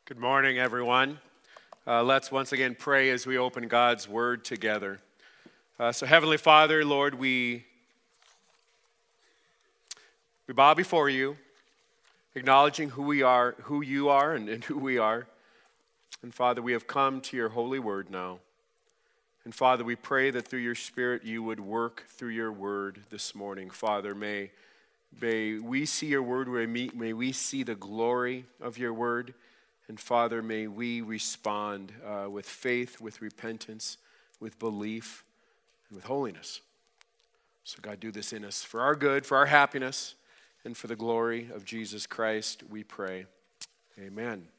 Good morning, everyone. Let's once again pray as we open God's Word together. So Heavenly Father, Lord, we bow before you, acknowledging who you are, and who we are. And Father, we have come to your holy word now. And Father, we pray that through your Spirit you would work through your word this morning. Father, may we see your word, may we see the glory of your word. And Father, may we respond with faith, with repentance, with belief, and with holiness. So God, do this in us for our good, for our happiness, and for the glory of Jesus Christ, we pray. Amen.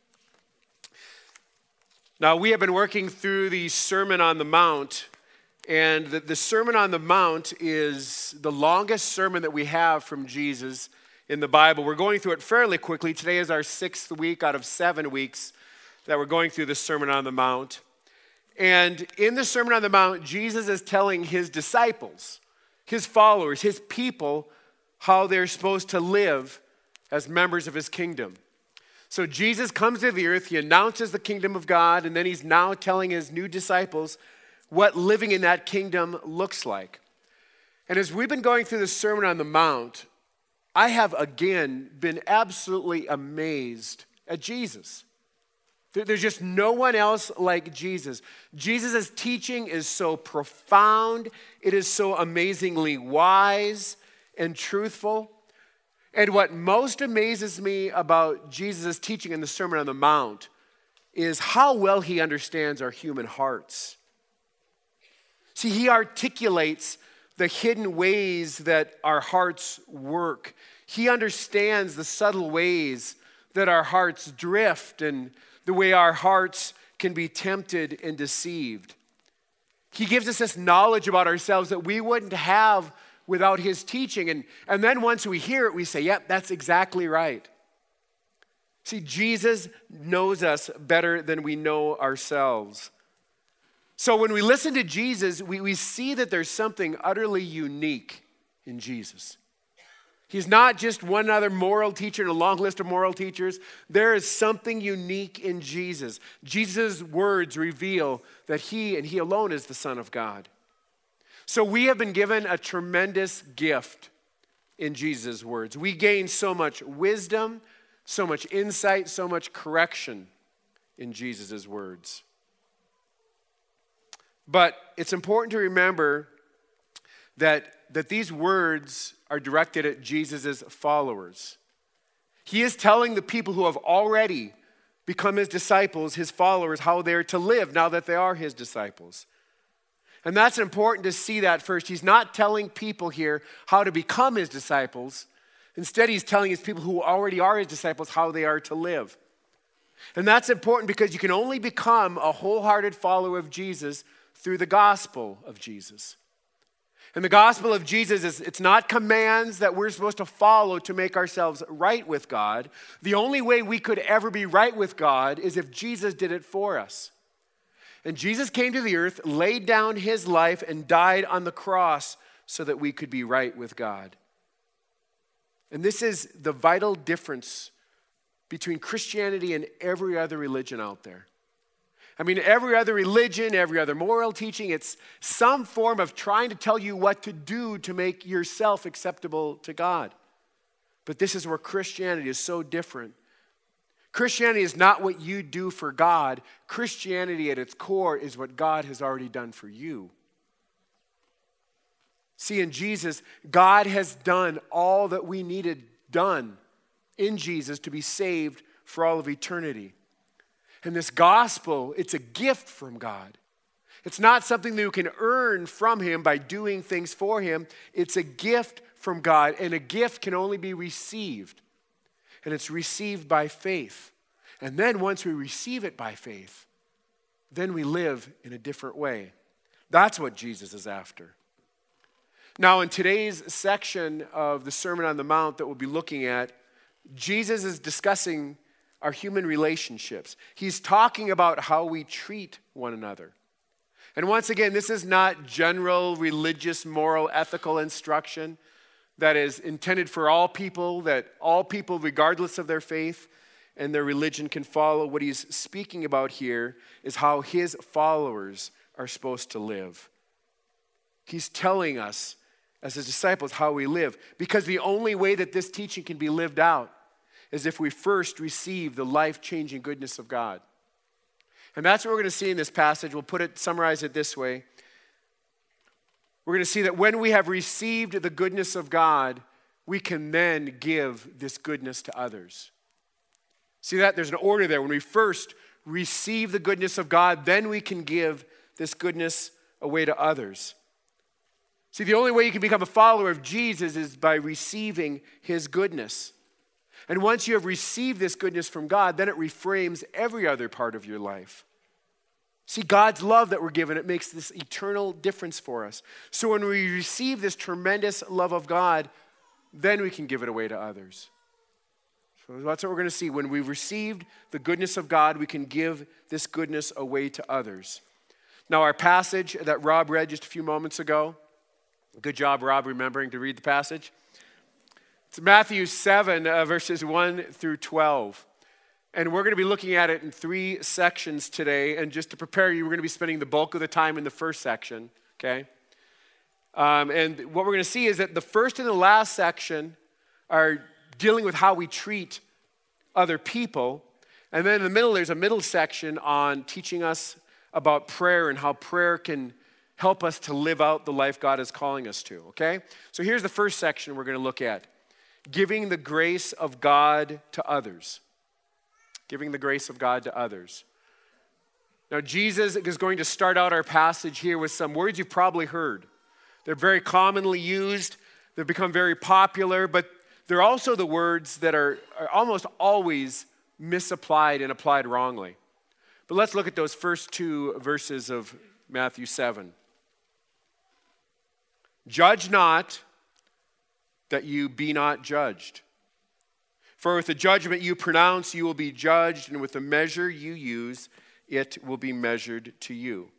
Now, we have been working through the Sermon on the Mount, and the Sermon on the Mount is the longest sermon that we have from Jesus in the Bible. We're going through it fairly quickly. Today is our 6th week out of 7 weeks that we're going through the Sermon on the Mount. And in the Sermon on the Mount, Jesus is telling his disciples, his followers, his people, how they're supposed to live as members of his kingdom. So Jesus comes to the earth, he announces the kingdom of God, and then he's now telling his new disciples what living in that kingdom looks like. And as we've been going through the Sermon on the Mount, I have again been absolutely amazed at Jesus. There's just no one else like Jesus. Jesus' teaching is so profound. It is so amazingly wise and truthful. And what most amazes me about Jesus' teaching in the Sermon on the Mount is how well he understands our human hearts. See, he articulates the hidden ways that our hearts work. He understands the subtle ways that our hearts drift and the way our hearts can be tempted and deceived. He gives us this knowledge about ourselves that we wouldn't have without his teaching. And then once we hear it, we say, yep, that's exactly right. See, Jesus knows us better than we know ourselves. So when we listen to Jesus, we see that there's something utterly unique in Jesus. He's not just one other moral teacher in a long list of moral teachers. There is something unique in Jesus. Jesus' words reveal that he and he alone is the Son of God. So we have been given a tremendous gift in Jesus' words. We gain so much wisdom, so much insight, so much correction in Jesus' words. But it's important to remember that these words are directed at Jesus' followers. He is telling the people who have already become his disciples, his followers, how they're to live now that they are his disciples. And that's important to see that first. He's not telling people here how to become his disciples. Instead, he's telling his people who already are his disciples how they are to live. And that's important because you can only become a wholehearted follower of Jesus through the gospel of Jesus. And the gospel of Jesus it's not commands that we're supposed to follow to make ourselves right with God. The only way we could ever be right with God is if Jesus did it for us. And Jesus came to the earth, laid down his life, and died on the cross so that we could be right with God. And this is the vital difference between Christianity and every other religion out there. I mean, every other religion, every other moral teaching, it's some form of trying to tell you what to do to make yourself acceptable to God. But this is where Christianity is so different. Christianity is not what you do for God. Christianity at its core is what God has already done for you. See, in Jesus, God has done all that we needed done in Jesus to be saved for all of eternity. And this gospel, it's a gift from God. It's not something that you can earn from him by doing things for him. It's a gift from God, and a gift can only be received. And it's received by faith. And then once we receive it by faith, then we live in a different way. That's what Jesus is after. Now, in today's section of the Sermon on the Mount that we'll be looking at, Jesus is discussing our human relationships. He's talking about how we treat one another. And once again, this is not general religious, moral, ethical instruction that is intended for all people, that all people, regardless of their faith, and their religion can follow. What he's speaking about here is how his followers are supposed to live. He's telling us as his disciples how we live, because the only way that this teaching can be lived out is if we first receive the life-changing goodness of God. And that's what we're going to see in this passage. We'll summarize it this way. We're going to see that when we have received the goodness of God, we can then give this goodness to others. See that? There's an order there. When we first receive the goodness of God, then we can give this goodness away to others. See, the only way you can become a follower of Jesus is by receiving his goodness. And once you have received this goodness from God, then it reframes every other part of your life. See, God's love that we're given, it makes this eternal difference for us. So when we receive this tremendous love of God, then we can give it away to others. So that's what we're going to see. When we've received the goodness of God, we can give this goodness away to others. Now, our passage that Rob read just a few moments ago, good job, Rob, remembering to read the passage. It's Matthew 7, verses 1 through 12. And we're going to be looking at it in 3 sections today. And just to prepare you, we're going to be spending the bulk of the time in the first section, okay? And what we're going to see is that the first and the last section are dealing with how we treat other people. And then in the middle, there's a middle section on teaching us about prayer and how prayer can help us to live out the life God is calling us to, okay? So here's the first section we're going to look at. Giving the grace of God to others. Giving the grace of God to others. Now, Jesus is going to start out our passage here with some words you've probably heard. They're very commonly used. They've become very popular, but they're also the words that are almost always misapplied and applied wrongly. But let's look at those first 2 verses of Matthew 7. Judge not, that you be not judged. For with the judgment you pronounce, you will be judged, and with the measure you use, it will be measured to you.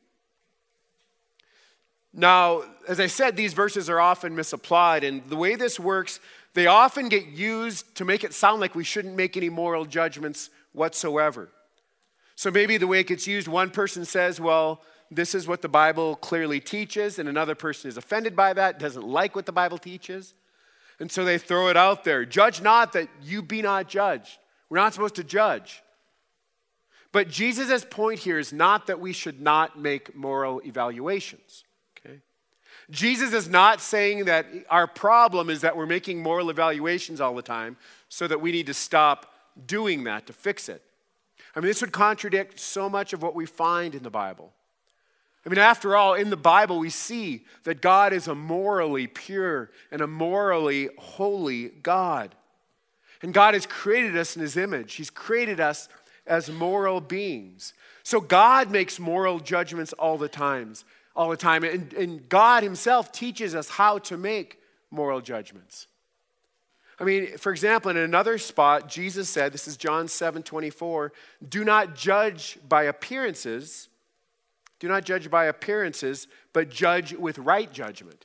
Now, as I said, these verses are often misapplied, and the way this works, they often get used to make it sound like we shouldn't make any moral judgments whatsoever. So maybe the way it gets used, one person says, well, this is what the Bible clearly teaches, and another person is offended by that, doesn't like what the Bible teaches. And so they throw it out there. Judge not, that you be not judged. We're not supposed to judge. But Jesus' point here is not that we should not make moral evaluations. Okay? Jesus is not saying that our problem is that we're making moral evaluations all the time, so that we need to stop doing that to fix it. I mean, this would contradict so much of what we find in the Bible. I mean, after all, in the Bible, we see that God is a morally pure and a morally holy God. And God has created us in his image. He's created us as moral beings. So God makes moral judgments all the time. And God himself teaches us how to make moral judgments. I mean, for example, in another spot, Jesus said, this is John 7:24, do not judge by appearances. Do not judge by appearances, but judge with right judgment.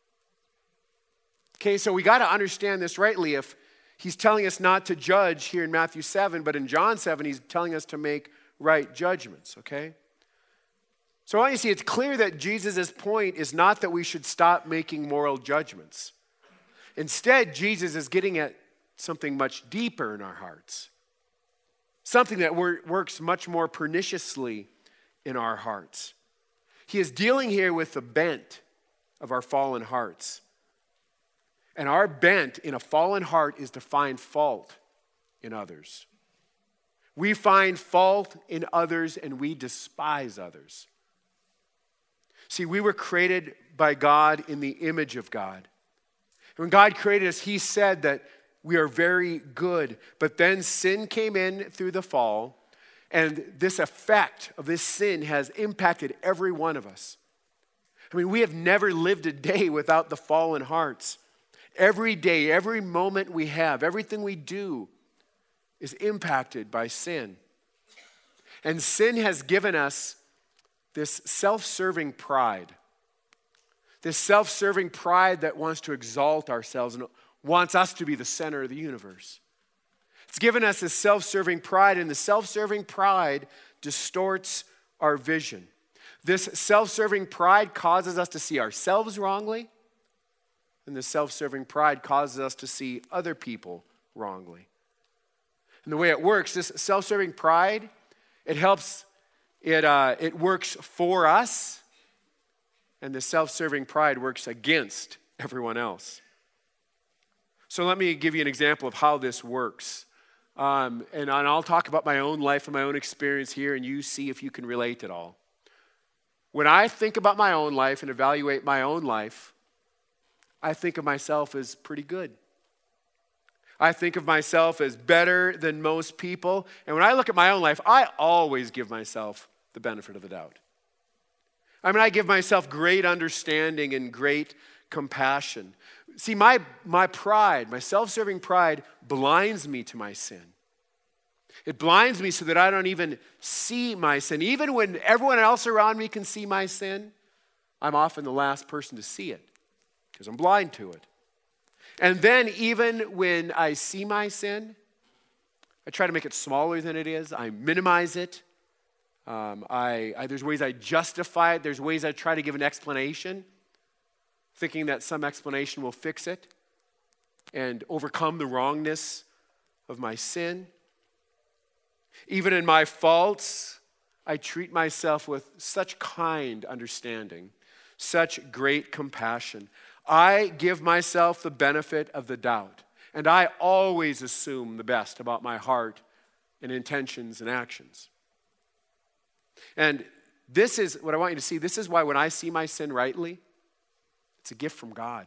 Okay, so we got to understand this rightly. If he's telling us not to judge here in Matthew 7, but in John 7, he's telling us to make right judgments, okay? So I want you to see, it's clear that Jesus' point is not that we should stop making moral judgments. Instead, Jesus is getting at something much deeper in our hearts. Something that works much more perniciously in our hearts. He is dealing here with the bent of our fallen hearts. And our bent in a fallen heart is to find fault in others. We find fault in others and we despise others. See, we were created by God in the image of God. And when God created us, he said that we are very good. But then sin came in through the fall, and this effect of this sin has impacted every one of us. I mean, we have never lived a day without the fallen hearts. Every day, every moment we have, everything we do is impacted by sin. And sin has given us this self-serving pride. This self-serving pride that wants to exalt ourselves and wants us to be the center of the universe. It's given us a self-serving pride, and the self-serving pride distorts our vision. This self-serving pride causes us to see ourselves wrongly, and the self-serving pride causes us to see other people wrongly. And the way it works, this self-serving pride, it works for us, and the self-serving pride works against everyone else. So let me give you an example of how this works. And I'll talk about my own life and my own experience here, and you see if you can relate at all. When I think about my own life and evaluate my own life, I think of myself as pretty good. I think of myself as better than most people. And when I look at my own life, I always give myself the benefit of the doubt. I give myself great understanding and great compassion. See, my pride, my self-serving pride, blinds me to my sin. It blinds me so that I don't even see my sin. Even when everyone else around me can see my sin, I'm often the last person to see it because I'm blind to it. And then even when I see my sin, I try to make it smaller than it is. I minimize it. There's ways I justify it. There's ways I try to give an explanation, thinking that some explanation will fix it and overcome the wrongness of my sin. Even in my faults, I treat myself with such kind understanding, such great compassion. I give myself the benefit of the doubt, and I always assume the best about my heart and intentions and actions. And this is what I want you to see. This is why when I see my sin rightly, it's a gift from God.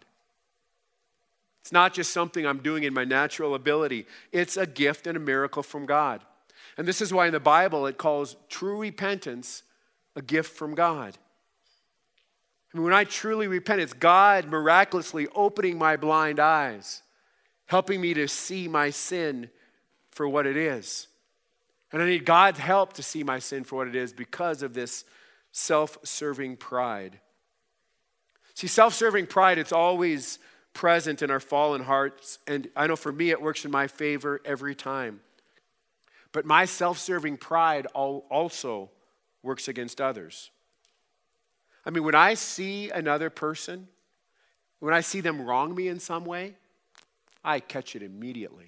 It's not just something I'm doing in my natural ability. It's a gift and a miracle from God. And this is why in the Bible it calls true repentance a gift from God. When I truly repent, it's God miraculously opening my blind eyes, helping me to see my sin for what it is. And I need God's help to see my sin for what it is because of this self-serving pride. See, self-serving pride, it's always present in our fallen hearts. And I know for me, it works in my favor every time. But my self-serving pride also works against others. When I see another person, when I see them wrong me in some way, I catch it immediately.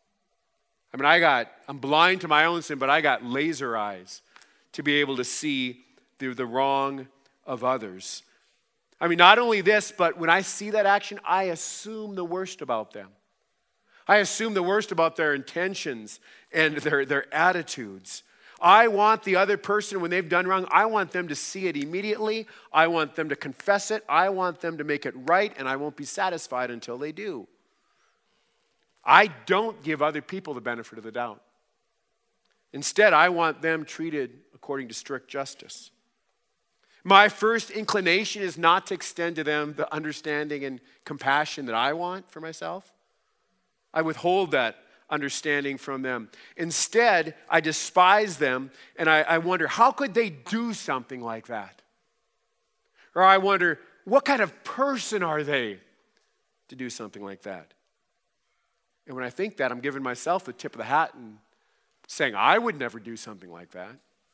I'm blind to my own sin, but I got laser eyes to be able to see the wrong of others. Not only this, but when I see that action, I assume the worst about them. I assume the worst about their intentions and their attitudes. I want the other person, when they've done wrong, I want them to see it immediately. I want them to confess it. I want them to make it right, and I won't be satisfied until they do. I don't give other people the benefit of the doubt. Instead, I want them treated according to strict justice. My first inclination is not to extend to them the understanding and compassion that I want for myself. I withhold that understanding from them. Instead, I despise them, and I wonder, how could they do something like that? Or I wonder, what kind of person are they to do something like that? And when I think that, I'm giving myself the tip of the hat and saying, I would never do something like that.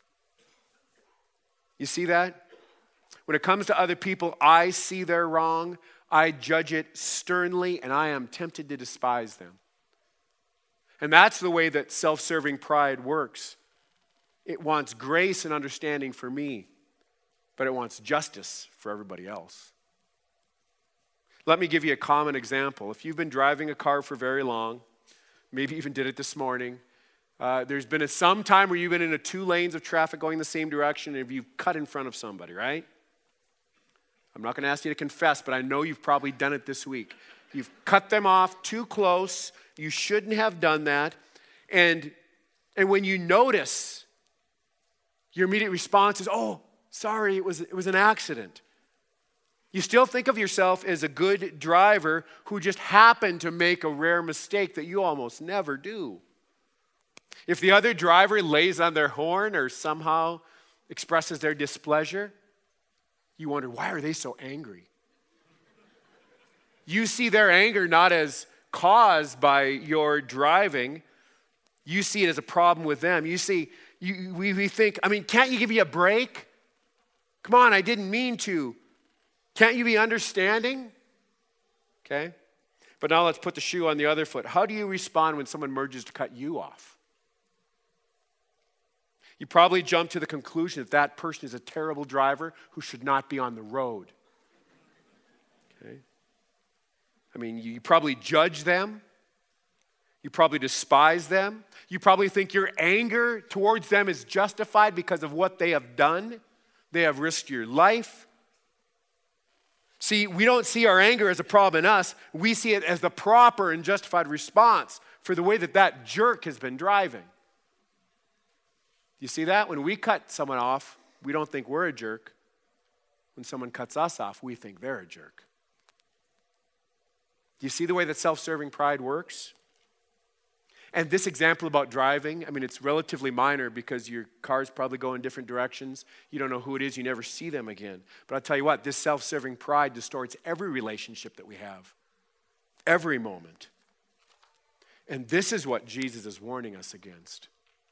You see that? When it comes to other people, I see their wrong, I judge it sternly, and I am tempted to despise them. And that's the way that self-serving pride works. It wants grace and understanding for me, but it wants justice for everybody else. Let me give you a common example. If you've been driving a car for very long, maybe even did it this morning, there's been some time where you've been in 2 lanes of traffic going the same direction and you've cut in front of somebody, right? I'm not going to ask you to confess, but I know you've probably done it this week. You've cut them off too close. You shouldn't have done that. And when you notice, your immediate response is, oh, sorry, it was an accident. You still think of yourself as a good driver who just happened to make a rare mistake that you almost never do. If the other driver lays on their horn or somehow expresses their displeasure, you wonder, why are they so angry? You see their anger not as caused by your driving, You see it as a problem with them. You see, we think, I mean, can't you give me a break? Come on, I didn't mean to. Can't you be understanding? Okay? But now let's put the shoe on the other foot. How do you respond when someone merges to cut you off? You probably jump to the conclusion that that person is a terrible driver who should not be on the road. Okay? I mean, you probably judge them. You probably despise them. You probably think your anger towards them is justified because of what they have done. They have risked your life. See, we don't see our anger as a problem in us. We see it as the proper and justified response for the way that that jerk has been driving. You see that? When we cut someone off, we don't think we're a jerk. When someone cuts us off, we think they're a jerk. Do you see the way that self-serving pride works? And this example about driving, I mean, it's relatively minor because your cars probably go in different directions. You don't know who it is. You never see them again. But I'll tell you what, this self-serving pride distorts every relationship that we have, every moment. And this is what Jesus is warning us against.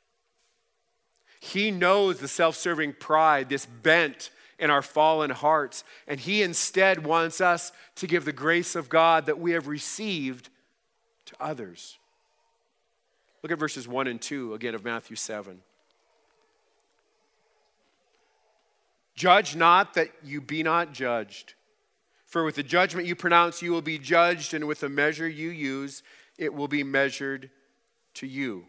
He knows the self-serving pride, this bent in our fallen hearts, and he instead wants us to give the grace of God that we have received to others. Look at verses 1 and 2 again of Matthew 7. Judge not that you be not judged. For with the judgment you pronounce, you will be judged, and with the measure you use, it will be measured to you.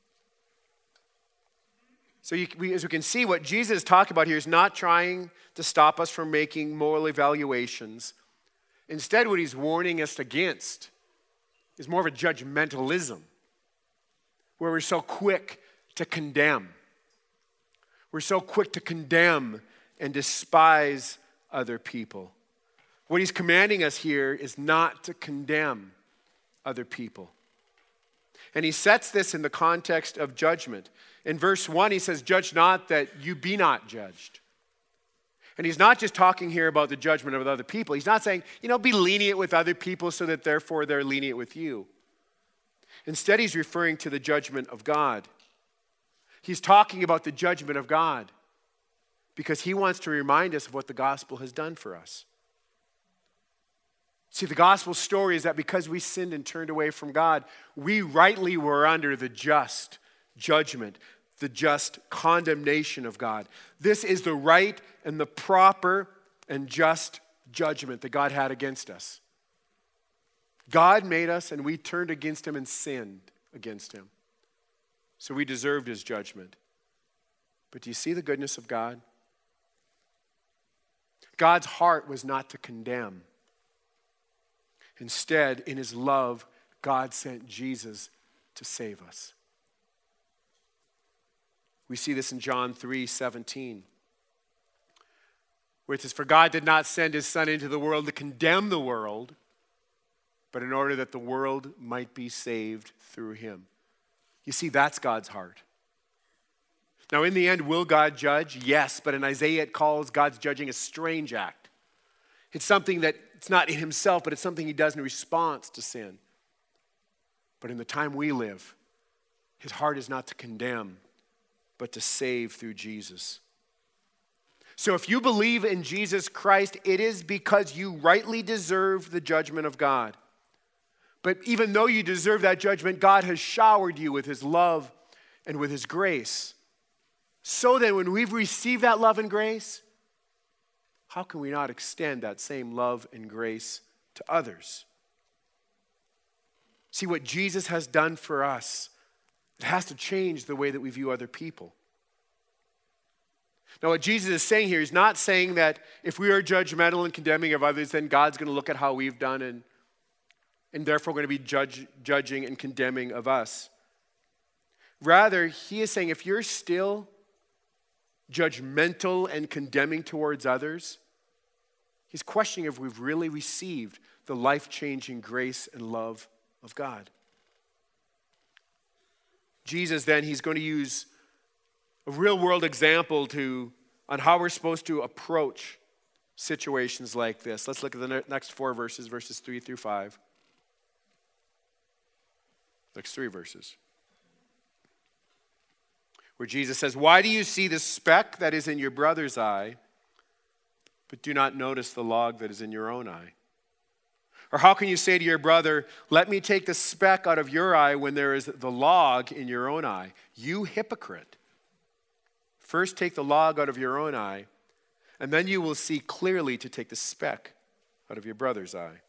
So as we can see, what Jesus is talking about here is not trying to stop us from making moral evaluations. Instead, what he's warning us against is more of a judgmentalism, where we're so quick to condemn. We're so quick to condemn and despise other people. What he's commanding us here is not to condemn other people. And he sets this in the context of judgment. In verse 1, he says, judge not that you be not judged. And he's not just talking here about the judgment of other people. He's not saying, be lenient with other people so that therefore they're lenient with you. Instead, he's referring to the judgment of God. He's talking about the judgment of God because he wants to remind us of what the gospel has done for us. See, the gospel story is that because we sinned and turned away from God, we rightly were under the just judgment, the just condemnation of God. This is the right and the proper and just judgment that God had against us. God made us and we turned against him and sinned against him. So we deserved his judgment. But do you see the goodness of God? God's heart was not to condemn. Instead, in his love, God sent Jesus to save us. We see this in John 3:17, where it says, for God did not send his Son into the world to condemn the world, but in order that the world might be saved through him. You see, that's God's heart. Now, in the end, will God judge? Yes, but in Isaiah it calls God's judging a strange act. It's something that it's not in himself, but it's something he does in response to sin. But in the time we live, his heart is not to condemn, but to save through Jesus. So if you believe in Jesus Christ, it is because you rightly deserve the judgment of God. But even though you deserve that judgment, God has showered you with his love and with his grace. So then when we've received that love and grace, how can we not extend that same love and grace to others? See, what Jesus has done for us, it has to change the way that we view other people. Now, what Jesus is saying here, he's not saying that if we are judgmental and condemning of others, then God's going to look at how we've done and therefore going to be judging and condemning of us. Rather, he is saying if you're still judgmental and condemning towards others, he's questioning if we've really received the life-changing grace and love of God. Jesus then, he's going to use a real-world example on how we're supposed to approach situations like this. Let's look at the next 4 verses, verses 3 through 5. Next 3 verses. where Jesus says, "Why do you see the speck that is in your brother's eye, but do not notice the log that is in your own eye? Or how can you say to your brother, 'Let me take the speck out of your eye,' when there is the log in your own eye? You hypocrite. First take the log out of your own eye, and then you will see clearly to take the speck out of your brother's eye."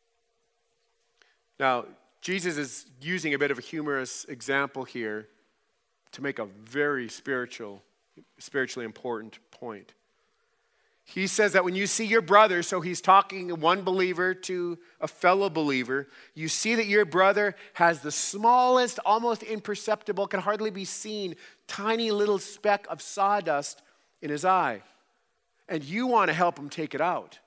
Now, Jesus is using a bit of a humorous example here to make a very spiritually important point. He says that when you see your brother, so he's talking one believer to a fellow believer, you see that your brother has the smallest, almost imperceptible, can hardly be seen, tiny little speck of sawdust in his eye. And you want to help him take it out.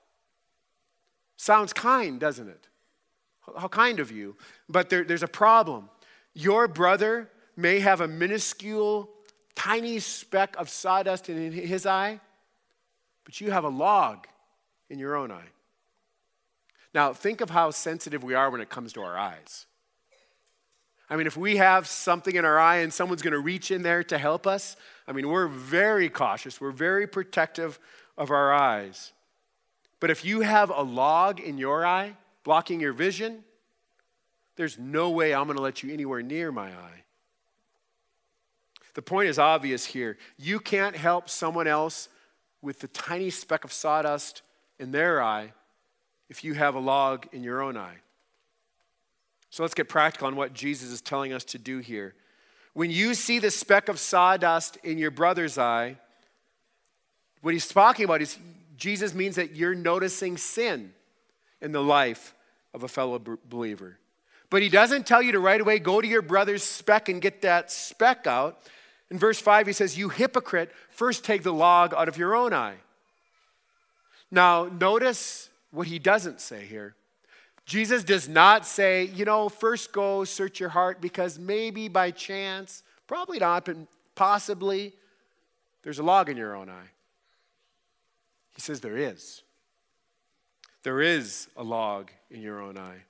Sounds kind, doesn't it? How kind of you. But there's a problem. Your brother may have a minuscule, tiny speck of sawdust in his eye, but you have a log in your own eye. Now, think of how sensitive we are when it comes to our eyes. I mean, if we have something in our eye and someone's going to reach in there to help us, I mean, we're very cautious. We're very protective of our eyes. But if you have a log in your eye blocking your vision, there's no way I'm going to let you anywhere near my eye. The point is obvious here. You can't help someone else with the tiny speck of sawdust in their eye if you have a log in your own eye. So let's get practical on what Jesus is telling us to do here. When you see the speck of sawdust in your brother's eye, what he's talking about is Jesus means that you're noticing sin in the life of a fellow believer. But he doesn't tell you to right away go to your brother's speck and get that speck out. In verse 5, he says, "You hypocrite, first take the log out of your own eye." Now, notice what he doesn't say here. Jesus does not say, first go search your heart because maybe by chance, probably not, but possibly, there's a log in your own eye. He says there is. There is a log in your own eye.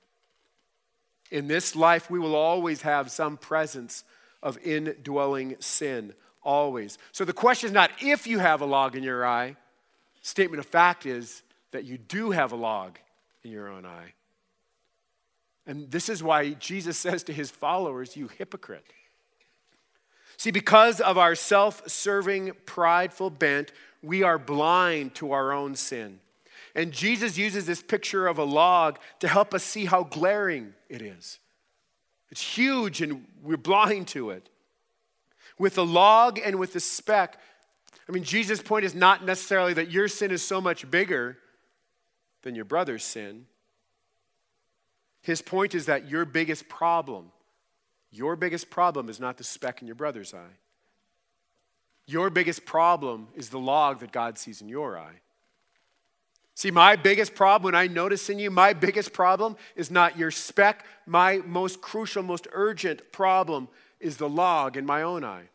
In this life, we will always have some presence of indwelling sin, always. So the question is not if you have a log in your eye. Statement of fact is that you do have a log in your own eye. And this is why Jesus says to his followers, "You hypocrite." See, because of our self-serving, prideful bent, we are blind to our own sin. And Jesus uses this picture of a log to help us see how glaring it is. It's huge and we're blind to it. With the log and with the speck, Jesus' point is not necessarily that your sin is so much bigger than your brother's sin. His point is that your biggest problem is not the speck in your brother's eye. Your biggest problem is the log that God sees in your eye. See, my biggest problem when I notice in you, my biggest problem is not your speck. My most crucial, most urgent problem is the log in my own eye.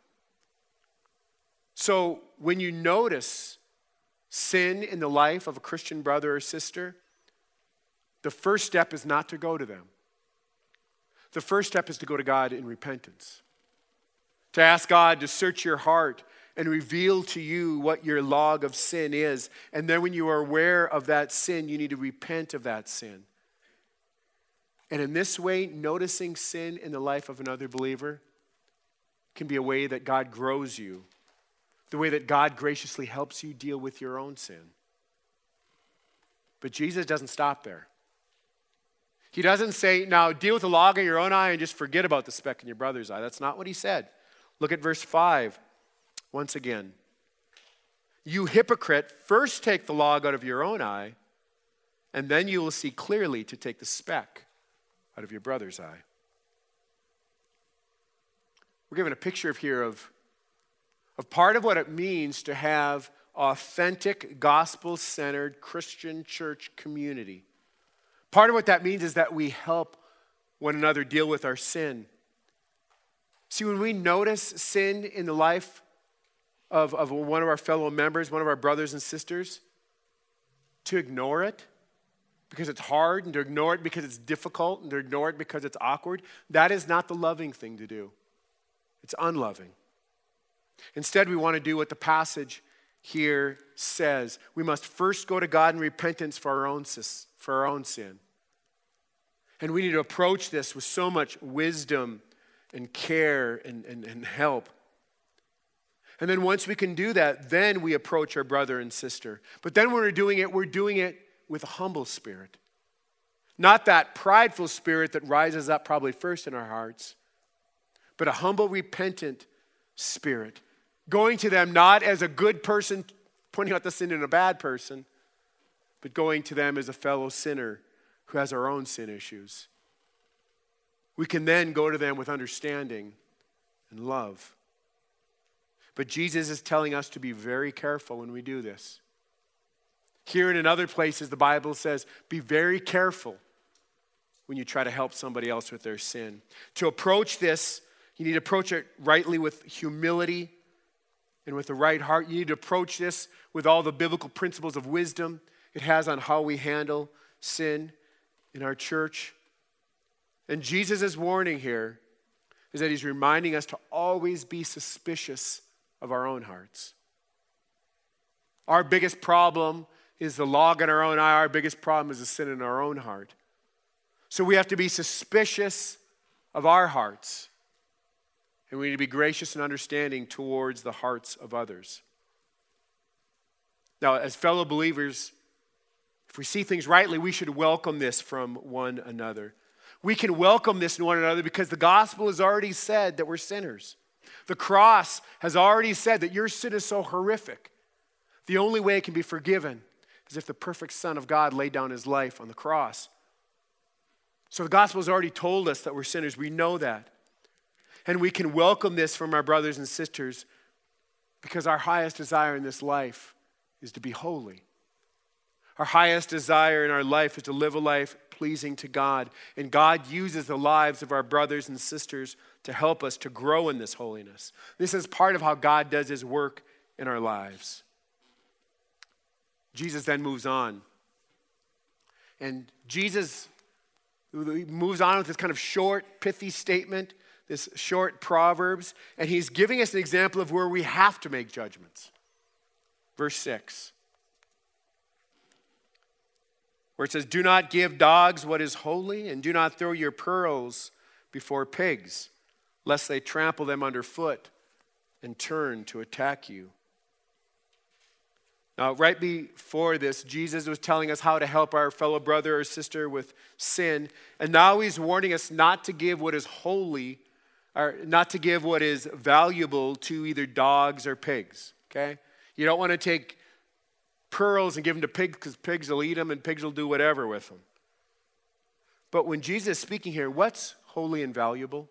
So when you notice sin in the life of a Christian brother or sister, the first step is not to go to them. The first step is to go to God in repentance. To ask God to search your heart and reveal to you what your log of sin is. And then when you are aware of that sin, you need to repent of that sin. And in this way, noticing sin in the life of another believer can be a way that God grows you, the way that God graciously helps you deal with your own sin. But Jesus doesn't stop there. He doesn't say, now deal with the log in your own eye and just forget about the speck in your brother's eye. That's not what he said. Look at verse 5 once again. "You hypocrite, first take the log out of your own eye, and then you will see clearly to take the speck out of your brother's eye." We're given a picture here of part of what it means to have authentic, gospel-centered Christian church community. Part of what that means is that we help one another deal with our sin. See, when we notice sin in the life of one of our fellow members, one of our brothers and sisters, to ignore it because it's hard, and to ignore it because it's difficult, and to ignore it because it's awkward, that is not the loving thing to do. It's unloving. Instead, we want to do what the passage here says. We must first go to God in repentance for our own sin. And we need to approach this with so much wisdom and care and help. And then once we can do that, then we approach our brother and sister. But then when we're doing it with a humble spirit. Not that prideful spirit that rises up probably first in our hearts, but a humble, repentant spirit. Going to them not as a good person pointing out the sin in a bad person, but going to them as a fellow sinner who has our own sin issues. We can then go to them with understanding and love. But Jesus is telling us to be very careful when we do this. Here and in other places, the Bible says, be very careful when you try to help somebody else with their sin. To approach this, you need to approach it rightly with humility and with the right heart. You need to approach this with all the biblical principles of wisdom it has on how we handle sin in our church. And Jesus' warning here is that he's reminding us to always be suspicious of our own hearts. Our biggest problem is the log in our own eye. Our biggest problem is the sin in our own heart. So we have to be suspicious of our hearts. And we need to be gracious and understanding towards the hearts of others. Now, as fellow believers, if we see things rightly, we should welcome this from one another. We can welcome this in one another because the gospel has already said that we're sinners. The cross has already said that your sin is so horrific. The only way it can be forgiven is if the perfect Son of God laid down his life on the cross. So the gospel has already told us that we're sinners. We know that. And we can welcome this from our brothers and sisters because our highest desire in this life is to be holy. Our highest desire in our life is to live a life pleasing to God. And God uses the lives of our brothers and sisters to help us to grow in this holiness. This is part of how God does his work in our lives. Jesus then moves on. And Jesus moves on with this kind of short, pithy statement, this short Proverbs, and he's giving us an example of where we have to make judgments. Verse 6, where it says, do not give dogs what is holy, and do not throw your pearls before pigs, lest they trample them underfoot and turn to attack you. Now, right before this, Jesus was telling us how to help our fellow brother or sister with sin. And now he's warning us not to give what is holy, or not to give what is valuable to either dogs or pigs, okay? You don't want to take pearls and give them to pigs because pigs will eat them and pigs will do whatever with them. But when Jesus is speaking here, what's holy and valuable?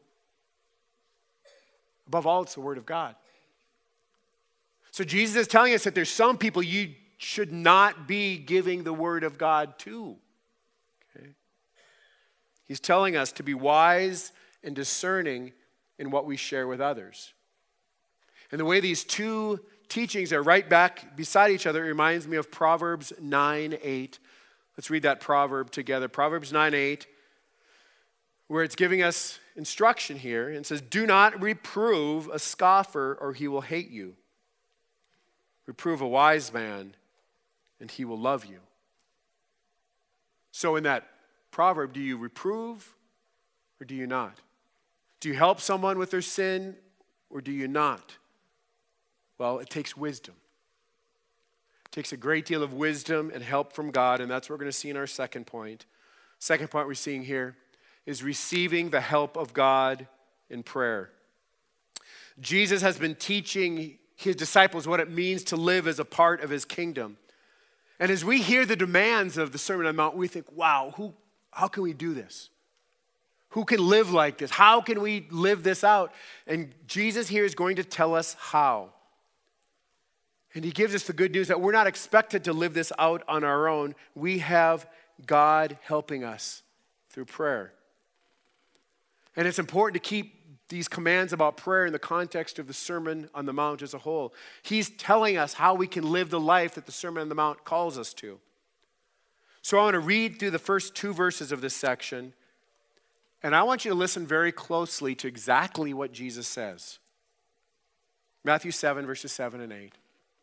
Above all, it's the Word of God. So Jesus is telling us that there's some people you should not be giving the Word of God to. Okay? He's telling us to be wise and discerning in what we share with others. And the way these two teachings are right back beside each other, it reminds me of Proverbs 9:8. Let's read that proverb together. Proverbs 9:8, where it's giving us instruction here. And it says, do not reprove a scoffer or he will hate you. Reprove a wise man, and he will love you. So in that proverb, do you reprove or do you not? Do you help someone with their sin or do you not? Well, it takes wisdom. It takes a great deal of wisdom and help from God, and that's what we're going to see in our second point. Second point we're seeing here is receiving the help of God in prayer. Jesus has been teaching his disciples what it means to live as a part of his kingdom. And as we hear the demands of the Sermon on the Mount, we think, wow, how can we do this? Who can live like this? How can we live this out? And Jesus here is going to tell us how. And he gives us the good news that we're not expected to live this out on our own. We have God helping us through prayer. And it's important to keep these commands about prayer in the context of the Sermon on the Mount as a whole. He's telling us how we can live the life that the Sermon on the Mount calls us to. So I want to read through the first two verses of this section, and I want you to listen very closely to exactly what Jesus says. Matthew 7, verses 7 and 8.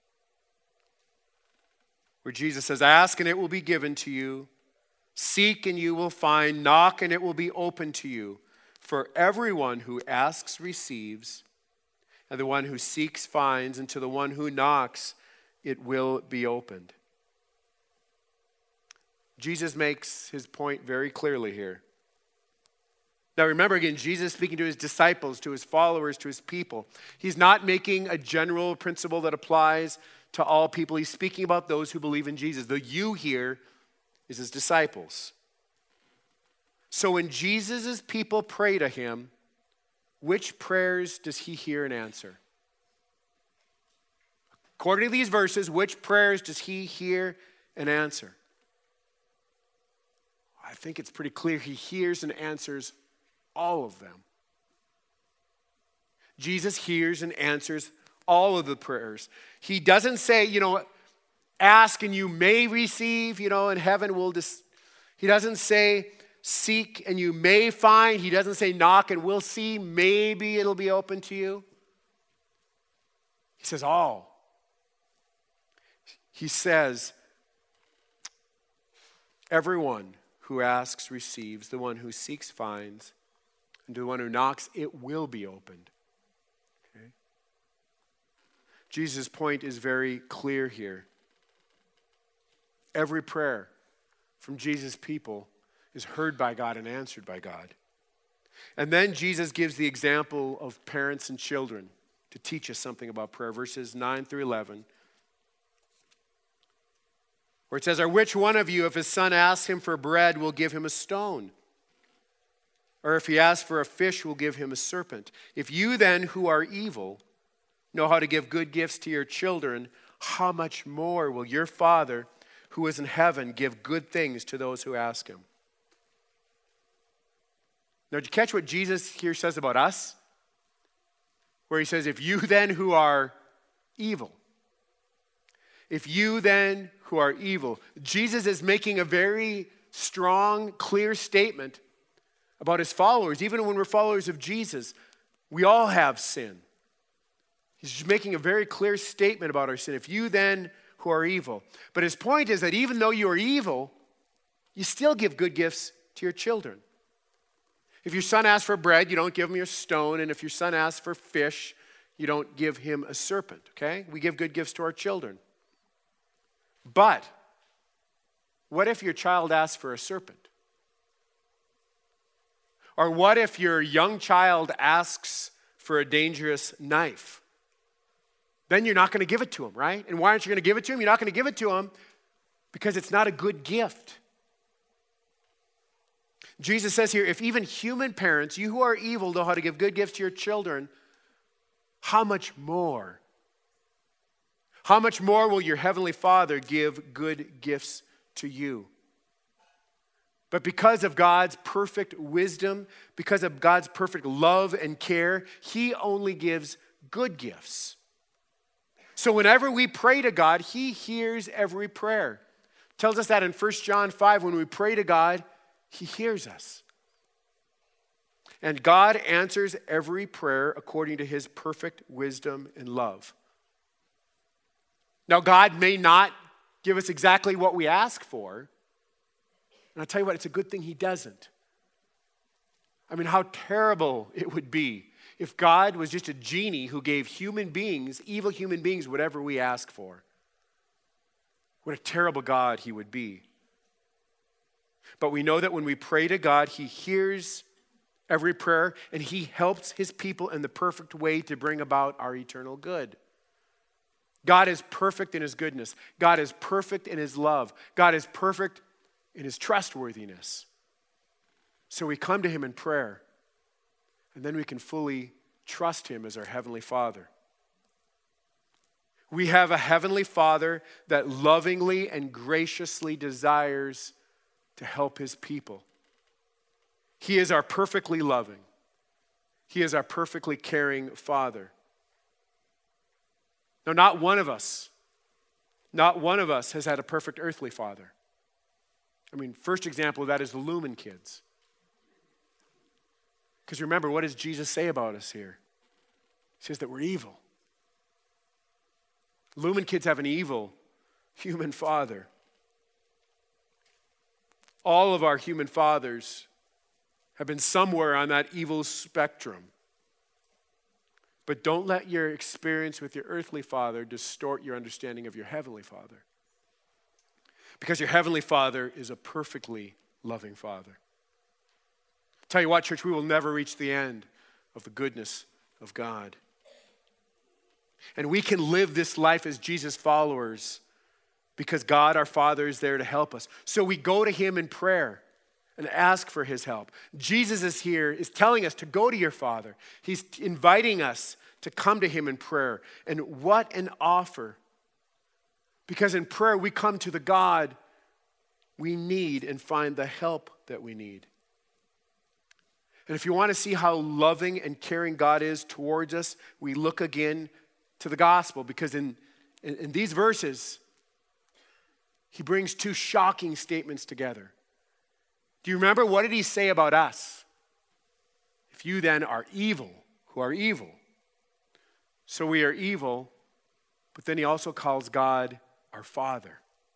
Where Jesus says, ask and it will be given to you. Seek and you will find. Knock and it will be open to you. For everyone who asks receives, and the one who seeks finds, and to the one who knocks it will be opened. Jesus makes his point very clearly here. Now remember again, Jesus speaking to his disciples, to his followers, to his people. He's not making a general principle that applies to all people. He's speaking about those who believe in Jesus. The you here is his disciples. So when Jesus' people pray to him, which prayers does he hear and answer? According to these verses, which prayers does he hear and answer? I think it's pretty clear he hears and answers all of them. Jesus hears and answers all of the prayers. He doesn't say, ask and you may receive, and heaven will He doesn't say, seek and you may find. He doesn't say, knock and we'll see. Maybe it'll be open to you. He says, all. He says, everyone who asks receives, the one who seeks finds, and to the one who knocks it will be opened. Okay? Jesus' point is very clear here. Every prayer from Jesus' people is heard by God and answered by God. And then Jesus gives the example of parents and children to teach us something about prayer. Verses 9 through 11. Where it says, or which one of you, if his son asks him for bread, will give him a stone? Or if he asks for a fish, will give him a serpent? If you then, who are evil, know how to give good gifts to your children, how much more will your Father who is in heaven give good things to those who ask him? Now, did you catch what Jesus here says about us? Where he says, if you then who are evil, if you then who are evil. Jesus is making a very strong, clear statement about his followers. Even when we're followers of Jesus, we all have sin. He's just making a very clear statement about our sin. If you then who are evil. But his point is that even though you are evil, you still give good gifts to your children. If your son asks for bread, you don't give him your stone. And if your son asks for fish, you don't give him a serpent, okay? We give good gifts to our children. But what if your child asks for a serpent? Or what if your young child asks for a dangerous knife? Then you're not going to give it to him, right? And why aren't you going to give it to him? You're not going to give it to him because it's not a good gift. Jesus says here, if even human parents, you who are evil, know how to give good gifts to your children, how much more? How much more will your heavenly Father give good gifts to you? But because of God's perfect wisdom, because of God's perfect love and care, he only gives good gifts. So whenever we pray to God, he hears every prayer. It tells us that in 1 John 5, when we pray to God, he hears us. And God answers every prayer according to his perfect wisdom and love. Now, God may not give us exactly what we ask for. And I'll tell you what, it's a good thing he doesn't. I mean, how terrible it would be if God was just a genie who gave human beings, evil human beings, whatever we ask for. What a terrible God he would be. But we know that when we pray to God, he hears every prayer and he helps his people in the perfect way to bring about our eternal good. God is perfect in his goodness. God is perfect in his love. God is perfect in his trustworthiness. So we come to him in prayer, and then we can fully trust him as our heavenly Father. We have a heavenly Father that lovingly and graciously desires to help his people. He is our perfectly loving. He is our perfectly caring Father. Now, not one of us has had a perfect earthly father. I mean, first example of that is the Lumen kids. Because remember, what does Jesus say about us here? He says that we're evil. Lumen kids have an evil human father. All of our human fathers have been somewhere on that evil spectrum. But don't let your experience with your earthly father distort your understanding of your heavenly Father. Because your heavenly Father is a perfectly loving Father. Tell you what, church, we will never reach the end of the goodness of God. And we can live this life as Jesus followers because God, our Father, is there to help us. So we go to him in prayer and ask for his help. Jesus is here, is telling us to go to your Father. He's inviting us to come to him in prayer. And what an offer. Because in prayer, we come to the God we need and find the help that we need. And if you want to see how loving and caring God is towards us, we look again to the gospel. Because in these verses, he brings two shocking statements together. Do you remember, what did he say about us? If you then are evil, who are evil. So we are evil, but then he also calls God our Father.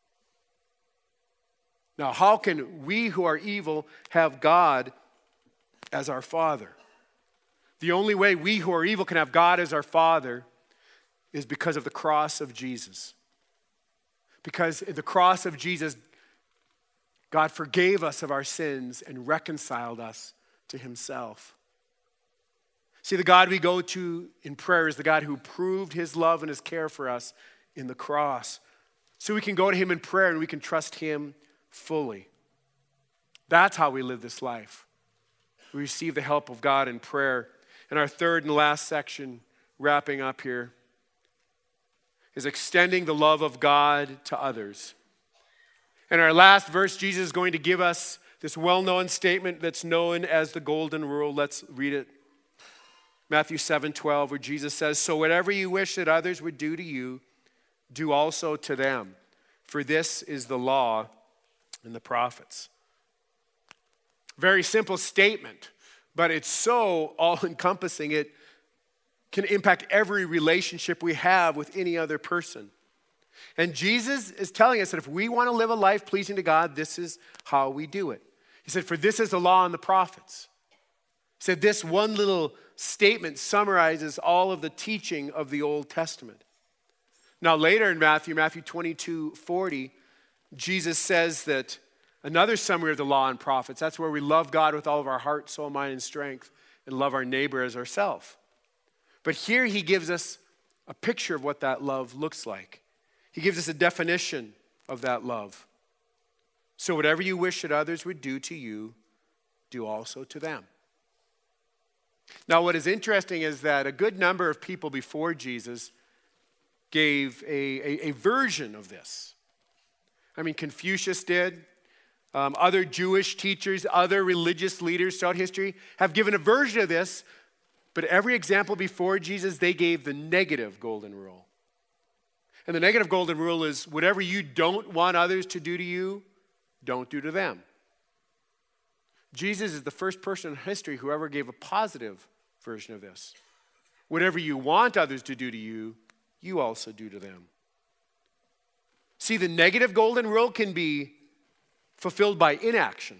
Now, how can we who are evil have God as our Father? The only way we who are evil can have God as our Father is because of the cross of Jesus. Because in the cross of Jesus, God forgave us of our sins and reconciled us to himself. See, the God we go to in prayer is the God who proved his love and his care for us in the cross. So we can go to him in prayer and we can trust him fully. That's how we live this life. We receive the help of God in prayer. And our third and last section, wrapping up here, is extending the love of God to others. In our last verse, Jesus is going to give us this well-known statement that's known as the Golden Rule. Let's read it. Matthew 7:12, where Jesus says, "So whatever you wish that others would do to you, do also to them. For this is the law and the prophets." Very simple statement, but it's so all-encompassing. It can impact every relationship we have with any other person. And Jesus is telling us that if we want to live a life pleasing to God, this is how we do it. He said, for this is the law and the prophets. He said this one little statement summarizes all of the teaching of the Old Testament. Now later in Matthew 22:40, Jesus says that another summary of the law and prophets, that's where we love God with all of our heart, soul, mind, and strength, and love our neighbor as ourselves. But here he gives us a picture of what that love looks like. He gives us a definition of that love. So whatever you wish that others would do to you, do also to them. Now what is interesting is that a good number of people before Jesus gave a version of this. I mean, Confucius did. Other Jewish teachers, other religious leaders throughout history have given a version of this, but every example before Jesus, they gave the negative golden rule. And the negative golden rule is whatever you don't want others to do to you, don't do to them. Jesus is the first person in history who ever gave a positive version of this. Whatever you want others to do to you, you also do to them. See, the negative golden rule can be fulfilled by inaction.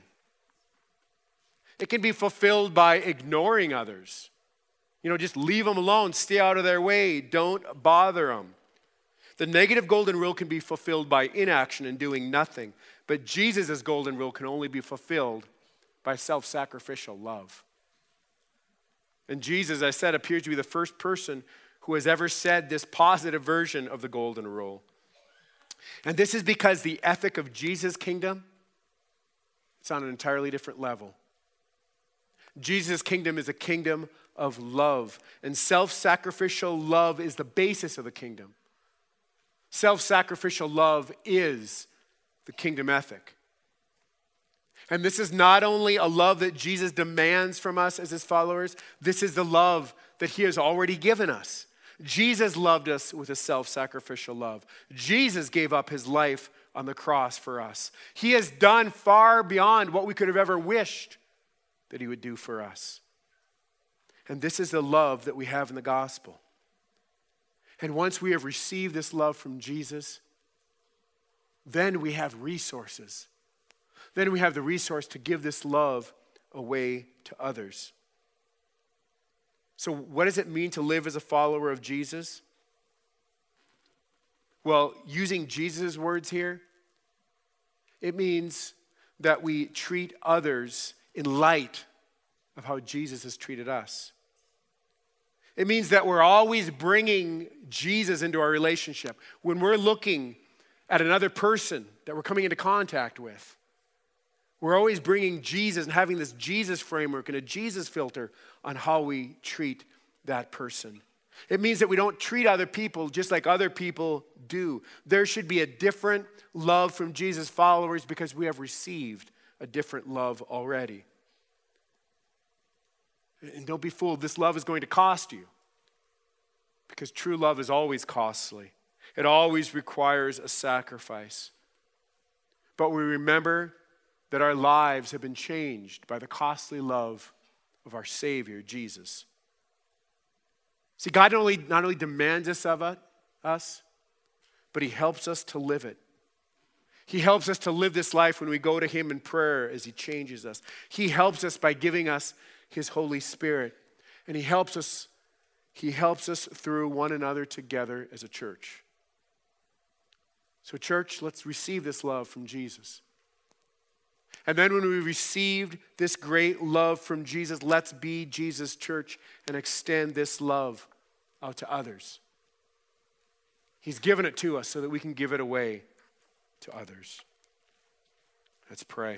It can be fulfilled by ignoring others. Just leave them alone, stay out of their way, don't bother them. The negative golden rule can be fulfilled by inaction and doing nothing. But Jesus' golden rule can only be fulfilled by self-sacrificial love. And Jesus, I said, appears to be the first person who has ever said this positive version of the golden rule. And this is because the ethic of Jesus' kingdom, it's on an entirely different level. Jesus' kingdom is a kingdom of love. And self-sacrificial love is the basis of the kingdom. Self-sacrificial love is the kingdom ethic. And this is not only a love that Jesus demands from us as his followers, this is the love that he has already given us. Jesus loved us with a self-sacrificial love. Jesus gave up his life on the cross for us. He has done far beyond what we could have ever wished that he would do for us. And this is the love that we have in the gospel. And once we have received this love from Jesus, then we have resources. Then we have the resource to give this love away to others. So what does it mean to live as a follower of Jesus? Well, using Jesus' words here, it means that we treat others in light of how Jesus has treated us. It means that we're always bringing Jesus into our relationship. When we're looking at another person that we're coming into contact with, we're always bringing Jesus and having this Jesus framework and a Jesus filter on how we treat that person. It means that we don't treat other people just like other people do. There should be a different love from Jesus' followers because we have received a different love already. And don't be fooled, this love is going to cost you. Because true love is always costly. It always requires a sacrifice. But we remember that our lives have been changed by the costly love of our Savior, Jesus. See, God not only demands this of us, but He helps us to live it. He helps us to live this life when we go to Him in prayer as He changes us. He helps us by giving us His Holy Spirit. And He helps us through one another together as a church. So church, let's receive this love from Jesus. And then when we received this great love from Jesus, let's be Jesus' church and extend this love out to others. He's given it to us so that we can give it away to others. Let's pray.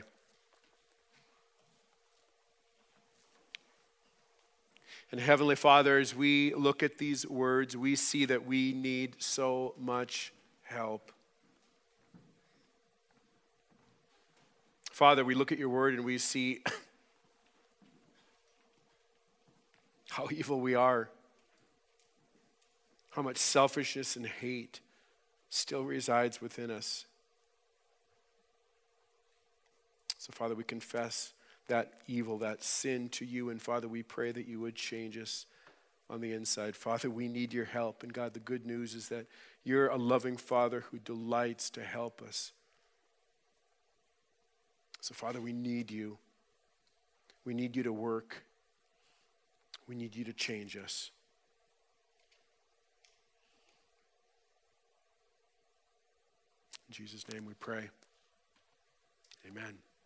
And Heavenly Father, as we look at these words, we see that we need so much help. Father, we look at your word and we see how evil we are, how much selfishness and hate still resides within us. So, Father, we confess that evil, that sin to you. And Father, we pray that you would change us on the inside. Father, we need your help. And God, the good news is that you're a loving Father who delights to help us. So Father, we need you. We need you to work. We need you to change us. In Jesus' name we pray. Amen.